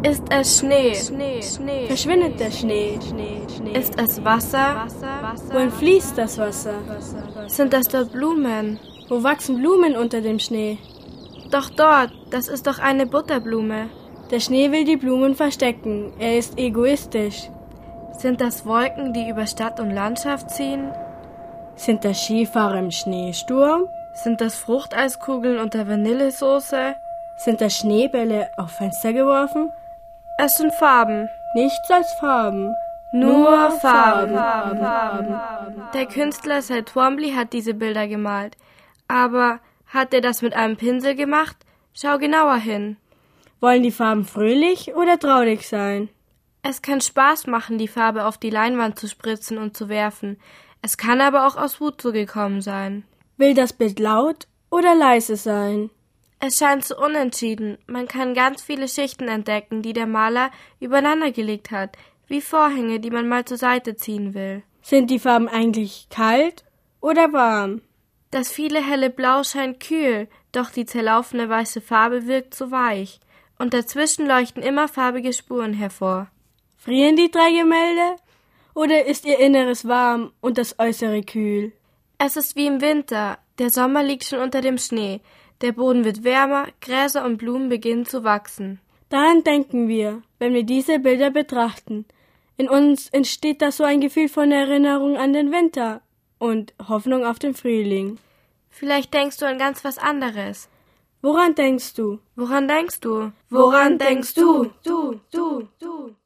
Ist es Schnee? Verschwindet der Schnee? Ist es Wasser? Wohin fließt das Wasser? Sind das dort Blumen? Wo wachsen Blumen unter dem Schnee? Doch dort, das ist doch eine Butterblume. Der Schnee will die Blumen verstecken. Er ist egoistisch. Sind das Wolken, die über Stadt und Landschaft ziehen? Sind das Skifahrer im Schneesturm? Sind das Fruchteiskugeln unter Vanillesoße? Sind das Schneebälle auf Fenster geworfen? Es sind Farben. Nichts als Farben. Nur Farben. Der Künstler Cy Twombly hat diese Bilder gemalt. Aber hat er das mit einem Pinsel gemacht? Schau genauer hin. Wollen die Farben fröhlich oder traurig sein? Es kann Spaß machen, die Farbe auf die Leinwand zu spritzen und zu werfen. Es kann aber auch aus Wut zugekommen sein. Will das Bild laut oder leise sein? Es scheint so unentschieden. Man kann ganz viele Schichten entdecken, die der Maler übereinander gelegt hat, wie Vorhänge, die man mal zur Seite ziehen will. Sind die Farben eigentlich kalt oder warm? Das viele helle Blau scheint kühl, doch die zerlaufene weiße Farbe wirkt so weich. Und dazwischen leuchten immer farbige Spuren hervor. Frieren die 3 Gemälde? Oder ist ihr Inneres warm und das Äußere kühl? Es ist wie im Winter. Der Sommer liegt schon unter dem Schnee. Der Boden wird wärmer, Gräser und Blumen beginnen zu wachsen. Daran denken wir, wenn wir diese Bilder betrachten. In uns entsteht da so ein Gefühl von Erinnerung an den Winter und Hoffnung auf den Frühling. Vielleicht denkst du an ganz was anderes. Woran denkst du? Woran denkst du? Woran denkst du? Du.